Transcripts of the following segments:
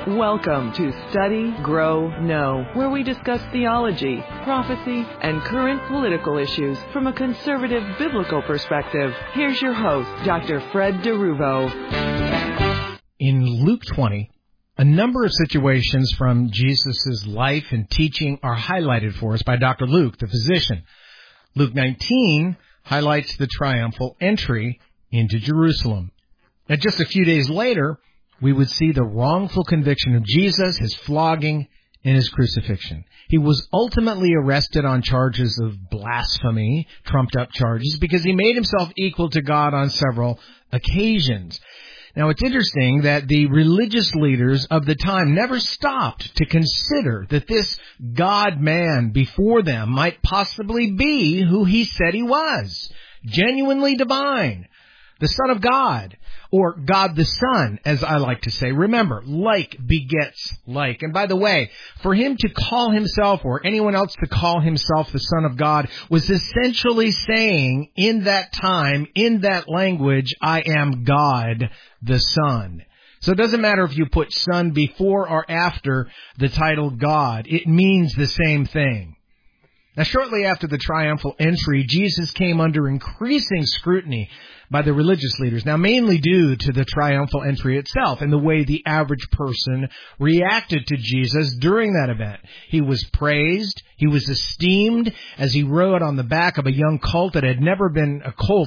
Welcome to Study, Grow, Know, where we discuss theology, prophecy, and current political issues from a conservative biblical perspective. Here's your host, Dr. Fred DeRuvo. In Luke 20, a number of situations from Jesus' life and teaching are highlighted for us by Dr. Luke, the physician. Luke 19 highlights the triumphal entry into Jerusalem. Now, just a few days later, we would see the wrongful conviction of Jesus, his flogging, and his crucifixion. He was ultimately arrested on charges of blasphemy, trumped-up charges, because he made himself equal to God on several occasions. Now, it's interesting that the religious leaders of the time never stopped to consider that this God-man before them might possibly be who he said he was, genuinely divine, the Son of God, or God the Son, as I like to say. Remember, like begets like. And by the way, for him to call himself, or anyone else to call himself the Son of God, was essentially saying in that time, in that language, I am God the Son. So it doesn't matter if you put Son before or after the title God. It means the same thing. Now, shortly after the triumphal entry, Jesus came under increasing scrutiny by the religious leaders, now mainly due to the triumphal entry itself and the way the average person reacted to Jesus during that event. He was praised, he was esteemed as he rode on the back of a young colt that had never been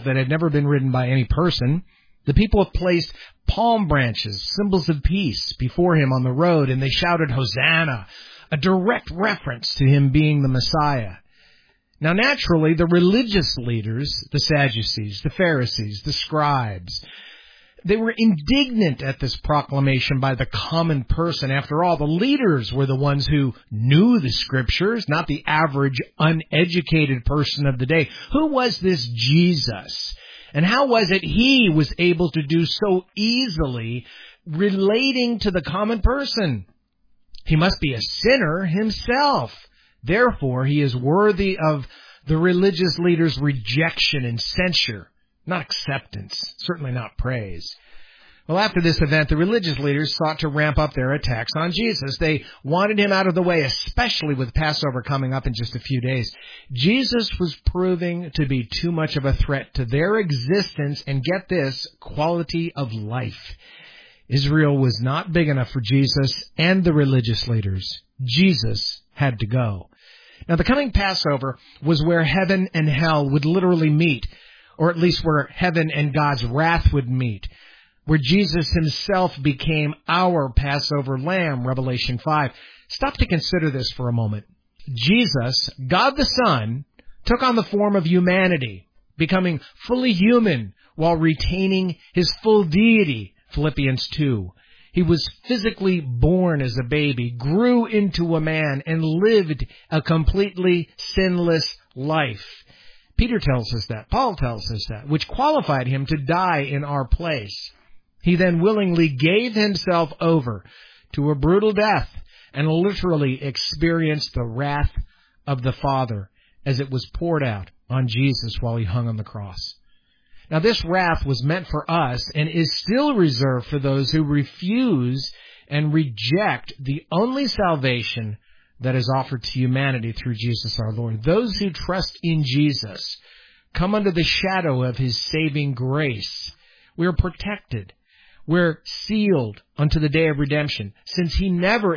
ridden by any person. The people have placed palm branches, symbols of peace, before him on the road, and they shouted, Hosanna, a direct reference to him being the Messiah. Now, naturally, the religious leaders, the Sadducees, the Pharisees, the scribes, they were indignant at this proclamation by the common person. After all, the leaders were the ones who knew the Scriptures, not the average uneducated person of the day. Who was this Jesus? And how was it he was able to do so easily relating to the common person? He must be a sinner himself. Therefore, he is worthy of the religious leaders' rejection and censure, not acceptance, certainly not praise. Well, after this event, the religious leaders sought to ramp up their attacks on Jesus. They wanted him out of the way, especially with Passover coming up in just a few days. Jesus was proving to be too much of a threat to their existence and, get this, quality of life. Israel was not big enough for Jesus and the religious leaders. Jesus had to go. Now, the coming Passover was where heaven and hell would literally meet, or at least where heaven and God's wrath would meet, where Jesus himself became our Passover lamb, Revelation 5. Stop to consider this for a moment. Jesus, God the Son, took on the form of humanity, becoming fully human while retaining his full deity, Philippians 2. He was physically born as a baby, grew into a man, and lived a completely sinless life. Peter tells us that. Paul tells us that, which qualified him to die in our place. He then willingly gave himself over to a brutal death and literally experienced the wrath of the Father as it was poured out on Jesus while he hung on the cross. Now, this wrath was meant for us and is still reserved for those who refuse and reject the only salvation that is offered to humanity through Jesus our Lord. Those who trust in Jesus come under the shadow of his saving grace. We are protected. We're sealed unto the day of redemption. Since he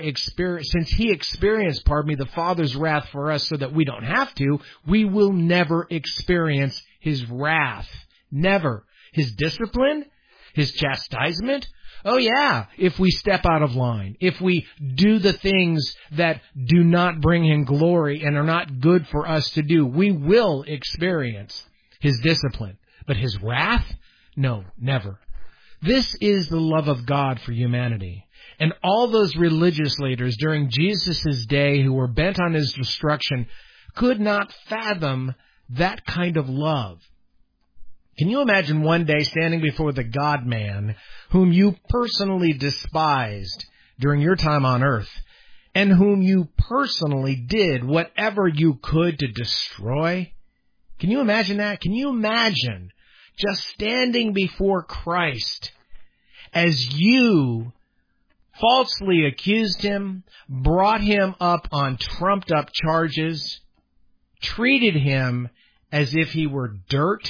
experienced the Father's wrath for us so that we don't have to, we will never experience his wrath. Never. His discipline, his chastisement. Oh yeah, if we step out of line, if we do the things that do not bring him glory and are not good for us to do, we will experience his discipline. But his wrath? No, never. This is the love of God for humanity. And all those religious leaders during Jesus' day who were bent on his destruction could not fathom that kind of love. Can you imagine one day standing before the God-man whom you personally despised during your time on earth and whom you personally did whatever you could to destroy? Can you imagine that? Can you imagine just standing before Christ as you falsely accused him, brought him up on trumped-up charges, treated him as if he were dirt,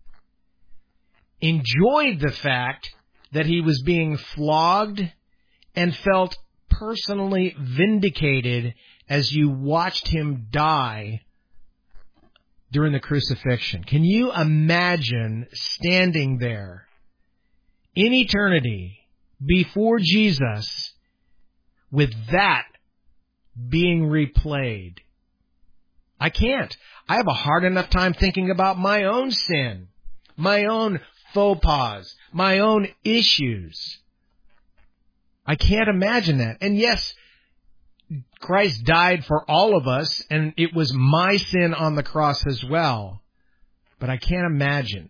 enjoyed the fact that he was being flogged, and felt personally vindicated as you watched him die during the crucifixion. Can you imagine standing there in eternity before Jesus with that being replayed? I can't. I have a hard enough time thinking about my own sin, my own faux pas, my own issues. I can't imagine that. And yes, Christ died for all of us, and it was my sin on the cross as well. But I can't imagine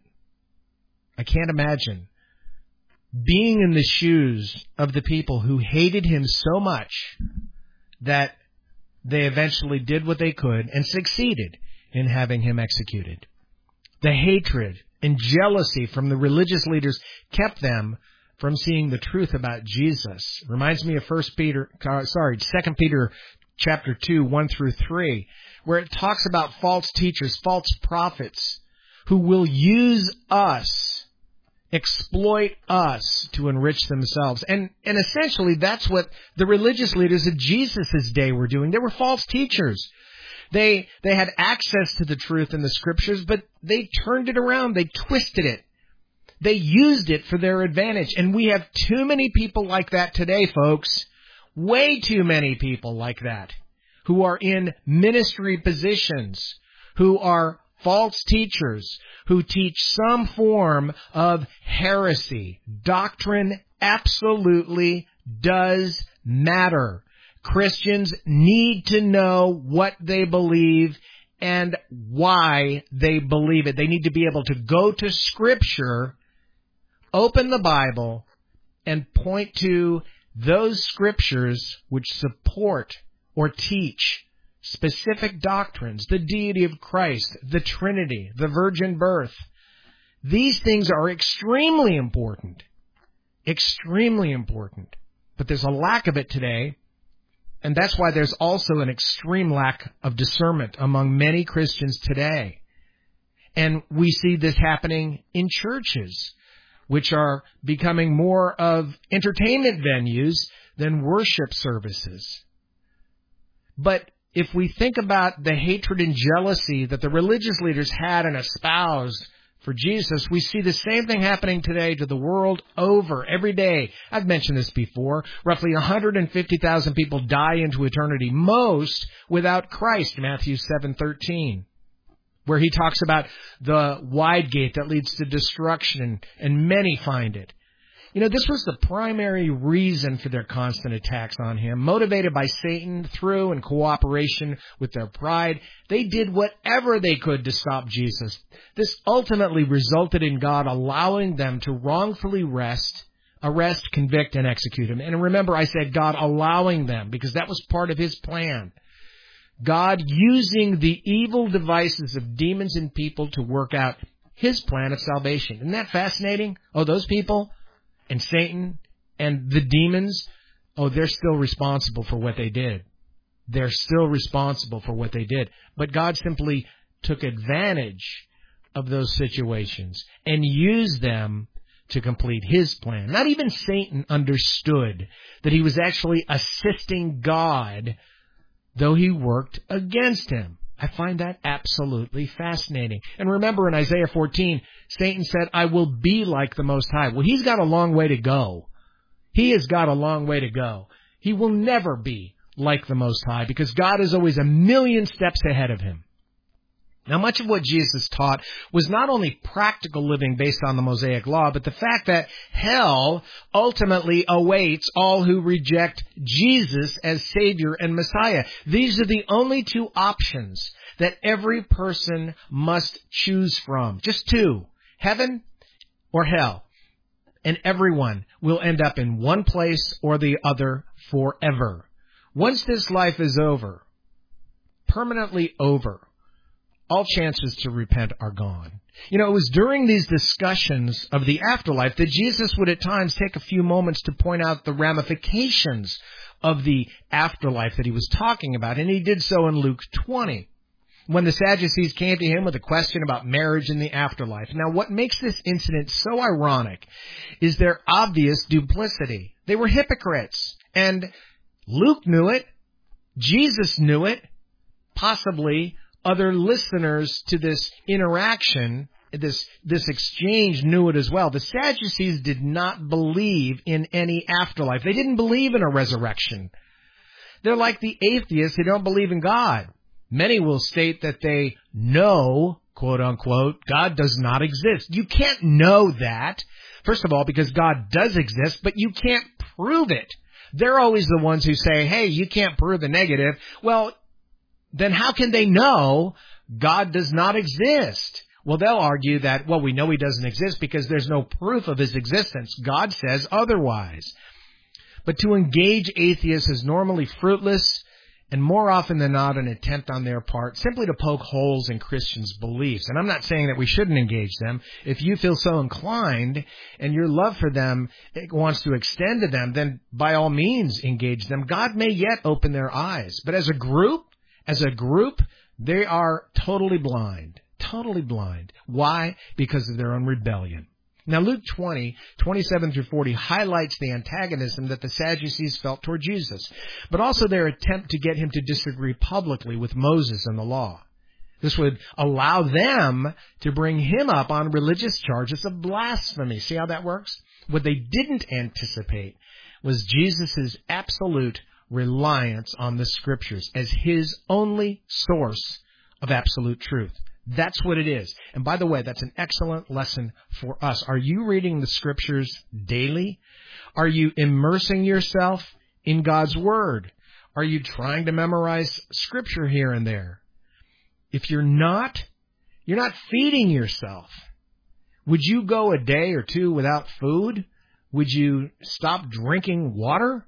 being in the shoes of the people who hated him so much that they eventually did what they could and succeeded in having him executed. The hatred and jealousy from the religious leaders kept them from seeing the truth about Jesus. Reminds me of 2 Peter chapter 2, 1 through 3, where it talks about false teachers, false prophets, who will use us, exploit us to enrich themselves. And essentially that's what the religious leaders of Jesus' day were doing. They were false teachers. They had access to the truth in the scriptures, but they turned it around. They twisted it. They used it for their advantage. And we have too many people like that today, folks. Way too many people like that who are in ministry positions, who are false teachers, who teach some form of heresy. Doctrine absolutely does matter. Christians need to know what they believe and why they believe it. They need to be able to go to Scripture, open the Bible, and point to those Scriptures which support or teach specific doctrines, the deity of Christ, the Trinity, the virgin birth. These things are extremely important. Extremely important. But there's a lack of it today. And that's why there's also an extreme lack of discernment among many Christians today. And we see this happening in churches, which are becoming more of entertainment venues than worship services. But if we think about the hatred and jealousy that the religious leaders had and espoused for Jesus, we see the same thing happening today to the world over every day. I've mentioned this before. Roughly 150,000 people die into eternity, most without Christ, Matthew 7:13, where he talks about the wide gate that leads to destruction, and many find it. You know, this was the primary reason for their constant attacks on him. Motivated by Satan through and cooperation with their pride, they did whatever they could to stop Jesus. This ultimately resulted in God allowing them to wrongfully arrest, convict, and execute him. And remember, I said God allowing them because that was part of his plan. God using the evil devices of demons and people to work out his plan of salvation. Isn't that fascinating? Oh, those people and Satan and the demons, they're still responsible for what they did. They're still responsible for what they did. But God simply took advantage of those situations and used them to complete his plan. Not even Satan understood that he was actually assisting God, though he worked against him. I find that absolutely fascinating. And remember in Isaiah 14, Satan said, I will be like the Most High. Well, he's got a long way to go. He has got a long way to go. He will never be like the Most High because God is always a million steps ahead of him. Now, much of what Jesus taught was not only practical living based on the Mosaic Law, but the fact that hell ultimately awaits all who reject Jesus as Savior and Messiah. These are the only two options that every person must choose from. Just two, heaven or hell. And everyone will end up in one place or the other forever. Once this life is over, permanently over, all chances to repent are gone. You know, it was during these discussions of the afterlife that Jesus would at times take a few moments to point out the ramifications of the afterlife that he was talking about, and he did so in Luke 20. When the Sadducees came to him with a question about marriage in the afterlife. Now, what makes this incident so ironic is their obvious duplicity. They were hypocrites, and Luke knew it, Jesus knew it, possibly other listeners to this interaction, this exchange knew it as well. The Sadducees did not believe in any afterlife. They didn't believe in a resurrection. They're like the atheists who don't believe in God. Many will state that they know, quote unquote, God does not exist. You can't know that, first of all, because God does exist, but you can't prove it. They're always the ones who say, hey, you can't prove the negative. Well, then how can they know God does not exist? Well, they'll argue that, well, we know he doesn't exist because there's no proof of his existence. God says otherwise. But to engage atheists is normally fruitless, and more often than not an attempt on their part simply to poke holes in Christians' beliefs. And I'm not saying that we shouldn't engage them. If you feel so inclined and your love for them wants to extend to them, then by all means engage them. God may yet open their eyes. But as a group, they are totally blind. Totally blind. Why? Because of their own rebellion. Now, Luke 20, 27 through 40 highlights the antagonism that the Sadducees felt toward Jesus, but also their attempt to get him to disagree publicly with Moses and the law. This would allow them to bring him up on religious charges of blasphemy. See how that works? What they didn't anticipate was Jesus' absolute reliance on the Scriptures as his only source of absolute truth. That's what it is. And by the way, that's an excellent lesson for us. Are you reading the Scriptures daily? Are you immersing yourself in God's Word? Are you trying to memorize Scripture here and there? If you're not feeding yourself. Would you go a day or two without food? Would you stop drinking water?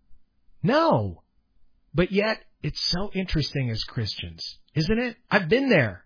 No. But yet, it's so interesting as Christians, isn't it? I've been there.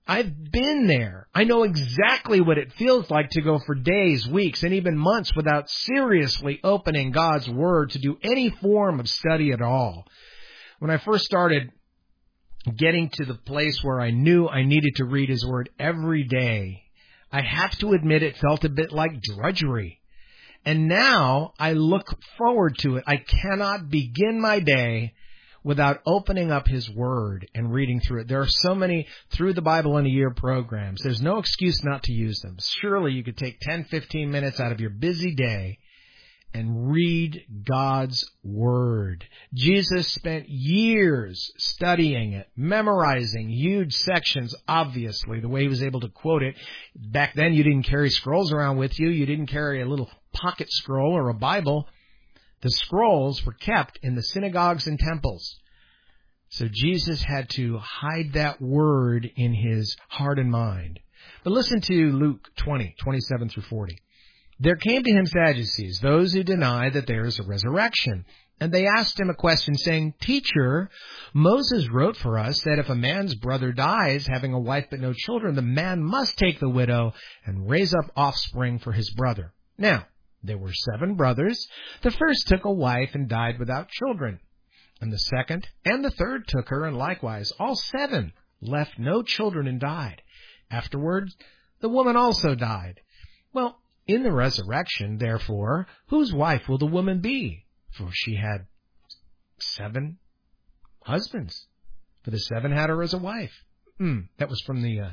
I know exactly what it feels like to go for days, weeks, and even months without seriously opening God's Word to do any form of study at all. When I first started getting to the place where I knew I needed to read His Word every day, I have to admit it felt a bit like drudgery. And now I look forward to it. I cannot begin my day without opening up His Word and reading through it. There are so many Through the Bible in a Year programs. There's no excuse not to use them. Surely you could take 10, 15 minutes out of your busy day and read God's Word. Jesus spent years studying it, memorizing huge sections, obviously, the way He was able to quote it. Back then you didn't carry scrolls around with you. You didn't carry a little pocket scroll or a Bible. The scrolls were kept in the synagogues and temples. So Jesus had to hide that word in his heart and mind. But listen to Luke 20, 27 through 40. There came to him Sadducees, those who deny that there is a resurrection. And they asked him a question, saying, Teacher, Moses wrote for us that if a man's brother dies, having a wife but no children, the man must take the widow and raise up offspring for his brother. Now, there were 7 brothers. The first took a wife and died without children. And the second and the third took her, and likewise all 7 left no children and died. Afterwards, the woman also died. Well, in the resurrection, therefore, whose wife will the woman be? For she had 7 husbands. For the 7 had her as a wife. That was from the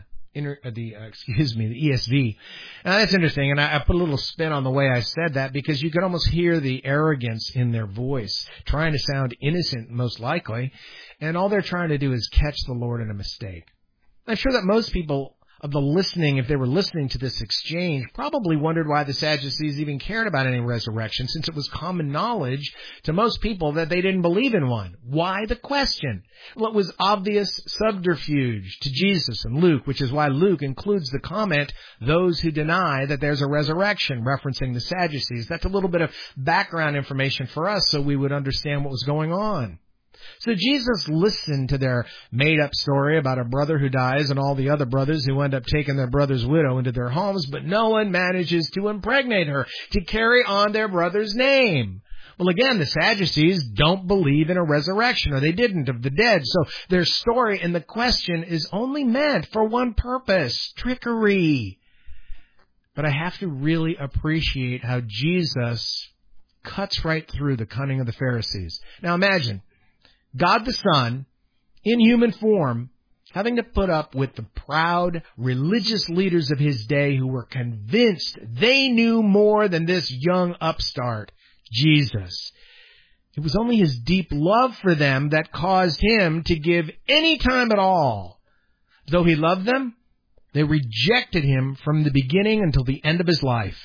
ESV. Now, that's interesting, and I put a little spin on the way I said that because you could almost hear the arrogance in their voice, trying to sound innocent, most likely, and all they're trying to do is catch the Lord in a mistake. I'm sure that most people of the listening, if they were listening to this exchange, probably wondered why the Sadducees even cared about any resurrection, since it was common knowledge to most people that they didn't believe in one. Why the question? Well, it was obvious subterfuge to Jesus and Luke, which is why Luke includes the comment, those who deny that there's a resurrection, referencing the Sadducees. That's a little bit of background information for us so we would understand what was going on. So Jesus listened to their made-up story about a brother who dies and all the other brothers who end up taking their brother's widow into their homes, but no one manages to impregnate her, to carry on their brother's name. Well, again, the Sadducees don't believe in a resurrection, or they didn't, of the dead. So their story and the question is only meant for one purpose: trickery. But I have to really appreciate how Jesus cuts right through the cunning of the Pharisees. Now imagine God the Son, in human form, having to put up with the proud religious leaders of his day who were convinced they knew more than this young upstart, Jesus. It was only his deep love for them that caused him to give any time at all. Though he loved them, they rejected him from the beginning until the end of his life.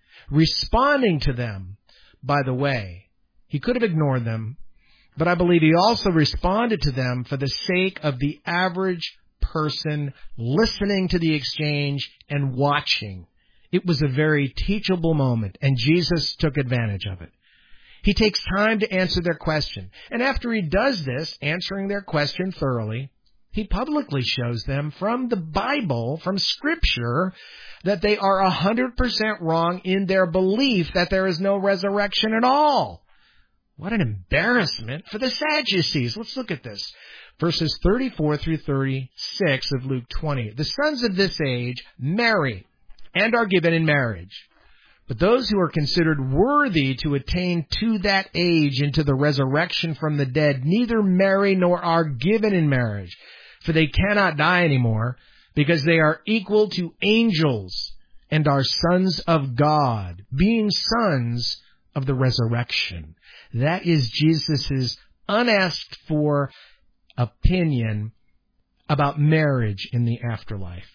Responding to them, by the way, he could have ignored them, but I believe he also responded to them for the sake of the average person listening to the exchange and watching. It was a very teachable moment, and Jesus took advantage of it. He takes time to answer their question, and after he does this, answering their question thoroughly, he publicly shows them from the Bible, from Scripture, that they are 100% wrong in their belief that there is no resurrection at all. What an embarrassment for the Sadducees. Let's look at this. Verses 34 through 36 of Luke 20. The sons of this age marry and are given in marriage. But those who are considered worthy to attain to that age and to the resurrection from the dead neither marry nor are given in marriage, for they cannot die anymore, because they are equal to angels and are sons of God, being sons of the resurrection. That is Jesus' unasked for opinion about marriage in the afterlife.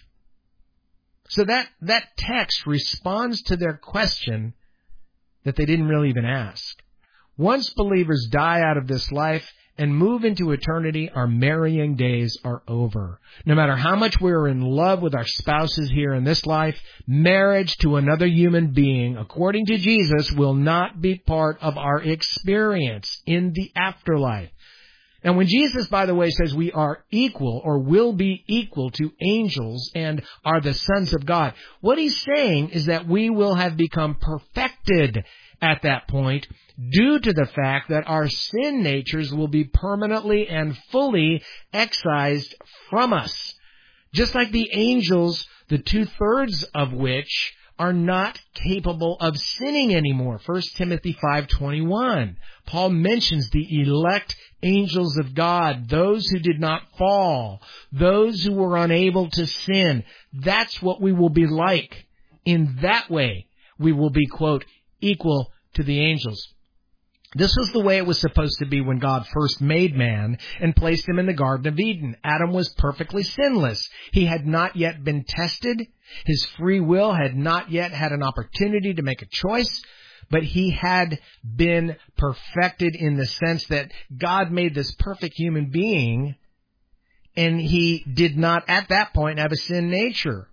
So that text responds to their question that they didn't really even ask. Once believers die out of this life and move into eternity, our marrying days are over. No matter how much we're in love with our spouses here in this life, marriage to another human being, according to Jesus, will not be part of our experience in the afterlife. And when Jesus, by the way, says we are equal or will be equal to angels and are the sons of God, what he's saying is that we will have become perfected at that point due to the fact that our sin natures will be permanently and fully excised from us. Just like the angels, the 2/3 of which are not capable of sinning anymore. 1 Timothy 5:21. Paul mentions the elect angels of God, those who did not fall, those who were unable to sin. That's what we will be like. In that way, we will be, quote, equal to the angels. This was the way it was supposed to be when God first made man and placed him in the Garden of Eden. Adam was perfectly sinless. He had not yet been tested. His free will had not yet had an opportunity to make a choice, but he had been perfected in the sense that God made this perfect human being, and he did not at that point have a sin nature.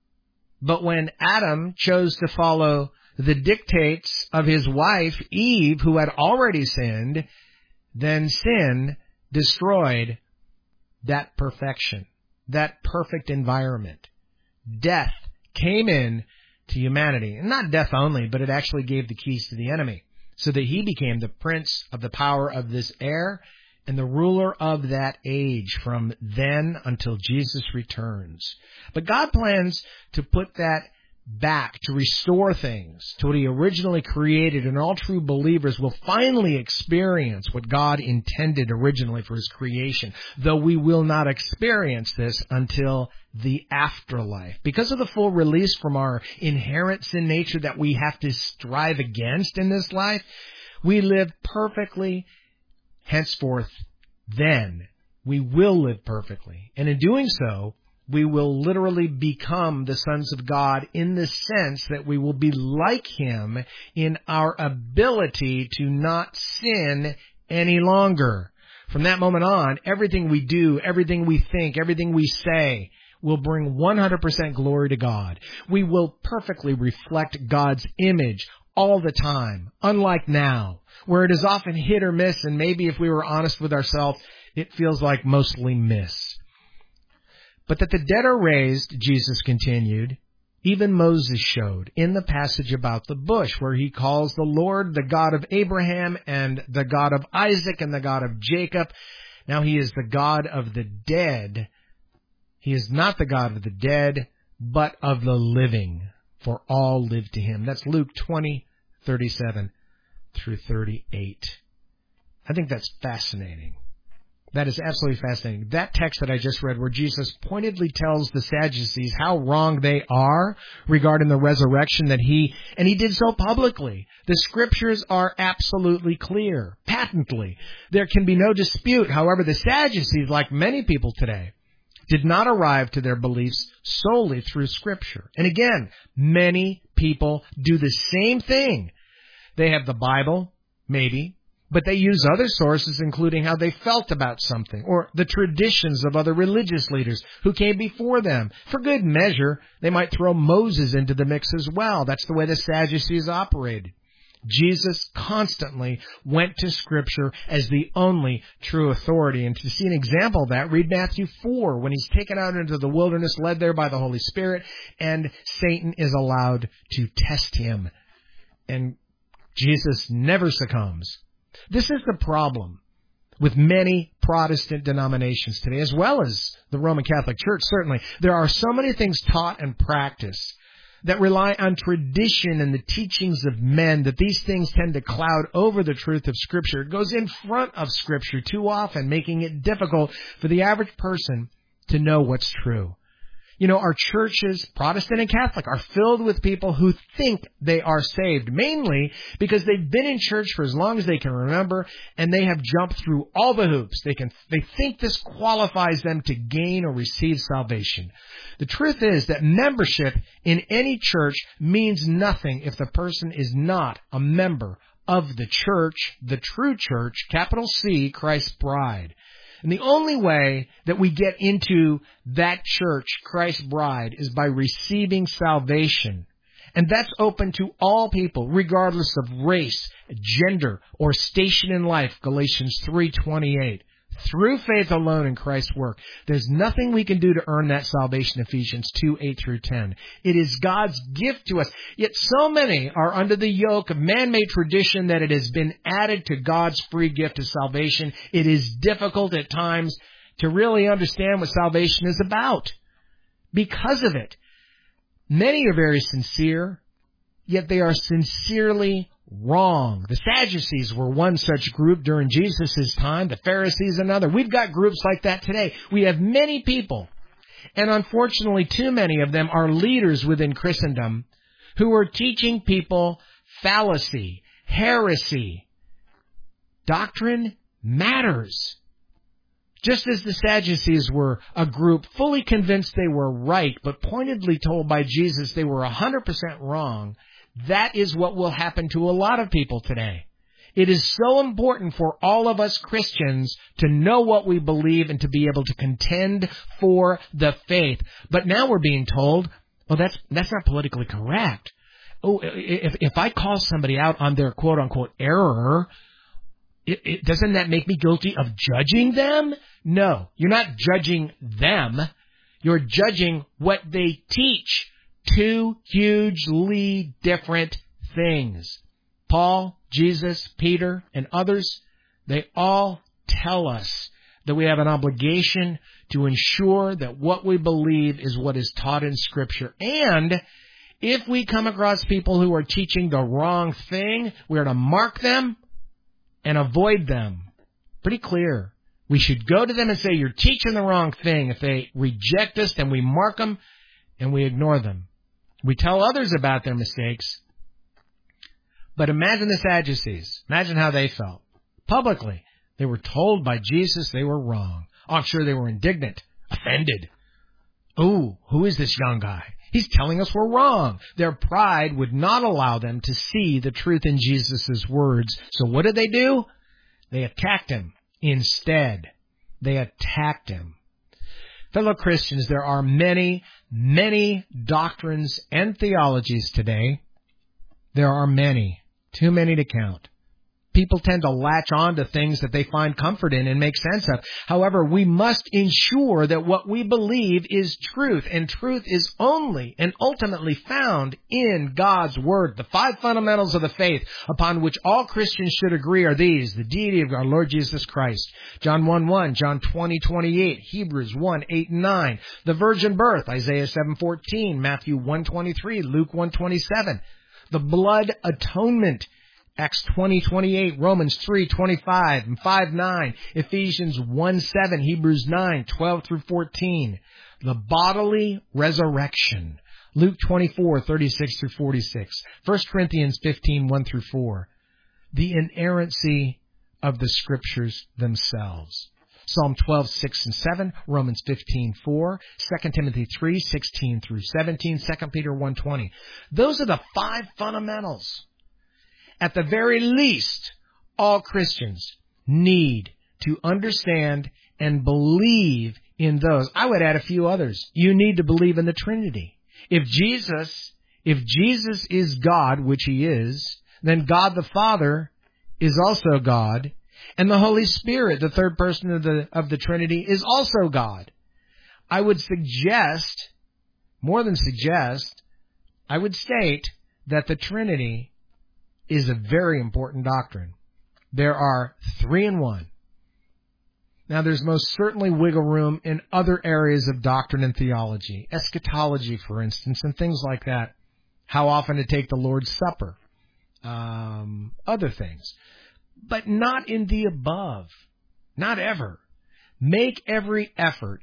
But when Adam chose to follow the dictates of his wife, Eve, who had already sinned, then sin destroyed that perfection, that perfect environment. Death came in to humanity. And not death only, but it actually gave the keys to the enemy, so that he became the prince of the power of this air and the ruler of that age from then until Jesus returns. But God plans to put that back, to restore things to what he originally created, and all true believers will finally experience what God intended originally for his creation, though we will not experience this until the afterlife. Because of the full release from our inherent sin nature that we have to strive against in this life, we live perfectly henceforth. Then we will live perfectly. And in doing so, we will literally become the sons of God in the sense that we will be like him in our ability to not sin any longer. From that moment on, everything we do, everything we think, everything we say will bring 100% glory to God. We will perfectly reflect God's image all the time, unlike now, where it is often hit or miss, and maybe if we were honest with ourselves, it feels like mostly miss. But that the dead are raised, Jesus continued, even Moses showed in the passage about the bush, where he calls the Lord the God of Abraham and the God of Isaac and the God of Jacob. Now he is the God of the dead. He is not the God of the dead, but of the living, for all live to him. That's Luke 20:37 through 38. I think that's fascinating. That is absolutely fascinating. That text that I just read, where Jesus pointedly tells the Sadducees how wrong they are regarding the resurrection, and he did so publicly. The scriptures are absolutely clear, patently. There can be no dispute. However, the Sadducees, like many people today, did not arrive to their beliefs solely through scripture. And again, many people do the same thing. They have the Bible, maybe, but they use other sources, including how they felt about something, or the traditions of other religious leaders who came before them. For good measure, they might throw Moses into the mix as well. That's the way the Sadducees operated. Jesus constantly went to Scripture as the only true authority. And to see an example of that, read Matthew 4, when he's taken out into the wilderness, led there by the Holy Spirit, and Satan is allowed to test him. And Jesus never succumbs. This is the problem with many Protestant denominations today, as well as the Roman Catholic Church, certainly. There are so many things taught and practiced that rely on tradition and the teachings of men, that these things tend to cloud over the truth of Scripture. It goes in front of Scripture too often, making it difficult for the average person to know what's true. You know, our churches, Protestant and Catholic, are filled with people who think they are saved, mainly because they've been in church for as long as they can remember, and they have jumped through all the hoops. They think this qualifies them to gain or receive salvation. The truth is that membership in any church means nothing if the person is not a member of the church, the true church, capital C, Christ's bride. And the only way that we get into that church, Christ's bride, is by receiving salvation. And that's open to all people, regardless of race, gender, or station in life, Galatians 3:28. Through faith alone in Christ's work. There's nothing we can do to earn that salvation, Ephesians 2:8 through 10. It is God's gift to us. Yet so many are under the yoke of man-made tradition that it has been added to God's free gift of salvation. It is difficult at times to really understand what salvation is about. Because of it, many are very sincere, yet they are sincerely wrong. The Sadducees were one such group during Jesus' time, the Pharisees another. We've got groups like that today. We have many people, and unfortunately too many of them are leaders within Christendom who are teaching people fallacy, heresy. Doctrine matters. Just as the Sadducees were a group fully convinced they were right, but pointedly told by Jesus they were 100% wrong, that is what will happen to a lot of people today. It is so important for all of us Christians to know what we believe and to be able to contend for the faith. But now we're being told, oh, that's not politically correct. Oh, if I call somebody out on their quote-unquote error, doesn't that make me guilty of judging them? No, you're not judging them. You're judging what they teach. Two hugely different things. Paul, Jesus, Peter, and others, they all tell us that we have an obligation to ensure that what we believe is what is taught in Scripture. And if we come across people who are teaching the wrong thing, we are to mark them and avoid them. Pretty clear. We should go to them and say, you're teaching the wrong thing. If they reject us, then we mark them and we ignore them. We tell others about their mistakes. But imagine the Sadducees. Imagine how they felt. Publicly, they were told by Jesus they were wrong. Oh, I'm sure they were indignant, offended. Ooh, who is this young guy? He's telling us we're wrong. Their pride would not allow them to see the truth in Jesus' words. So what did they do? They attacked him instead. They attacked him. Fellow Christians, there are many, many doctrines and theologies today. There are many, too many to count. people tend to latch on to things that they find comfort in and make sense of. However, we must ensure that what we believe is truth, and truth is only and ultimately found in God's Word. The 5 fundamentals of the faith upon which all Christians should agree are these: the deity of our Lord Jesus Christ, John 1:1, John 20:28, Hebrews 1:8 and 9, the virgin birth, Isaiah 7:14, Matthew 1:23, Luke 1:27, the blood atonement, Acts 20:28, Romans 3:25 and 5:9, Ephesians 1:7, Hebrews 9:12 through 14, the bodily resurrection, Luke 24:36 through 46, 1 Corinthians 15:1 through 4, the inerrancy of the Scriptures themselves, Psalm 12:6 and 7, Romans 15:4, 2 Timothy 3:16 through 17, 2 Peter 1:20. Those are the 5 fundamentals. At the very least, all Christians need to understand and believe in those. I would add a few others. You need to believe in the Trinity. If Jesus is God, which He is, then God the Father is also God. And the Holy Spirit, the third person of the Trinity, is also God. I would suggest, more than suggest, I would state that the Trinity is a very important doctrine. There are 3 in 1. Now, there's most certainly wiggle room in other areas of doctrine and theology, eschatology, for instance, and things like that. How often to take the Lord's Supper, other things. But not in the above. Not ever. Make every effort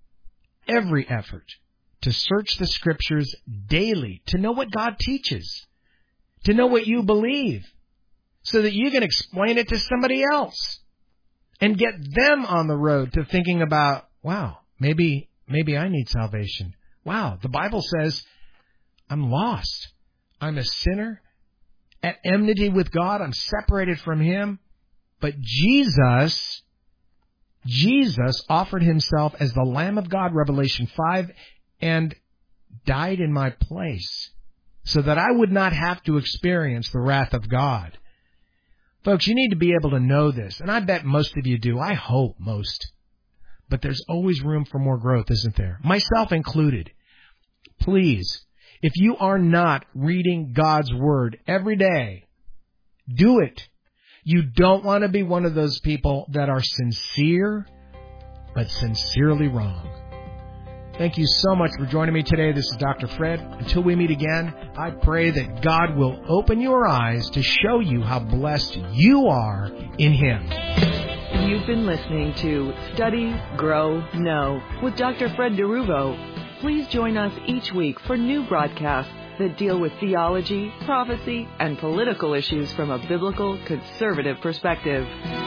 to search the Scriptures daily, to know what God teaches, to know what you believe, so that you can explain it to somebody else and get them on the road to thinking about, wow, maybe I need salvation. Wow, the Bible says I'm lost. I'm a sinner at enmity with God. I'm separated from Him. But Jesus offered Himself as the Lamb of God, Revelation 5, and died in my place so that I would not have to experience the wrath of God. Folks, you need to be able to know this, and I bet most of you do. I hope most. But there's always room for more growth, isn't there? Myself included. Please, if you are not reading God's Word every day, do it. You don't want to be one of those people that are sincere, but sincerely wrong. Thank you so much for joining me today. This is Dr. Fred. Until we meet again, I pray that God will open your eyes to show you how blessed you are in Him. You've been listening to Study, Grow, Know with Dr. Fred DeRuvo. Please join us each week for new broadcasts that deal with theology, prophecy, and political issues from a biblical, conservative perspective.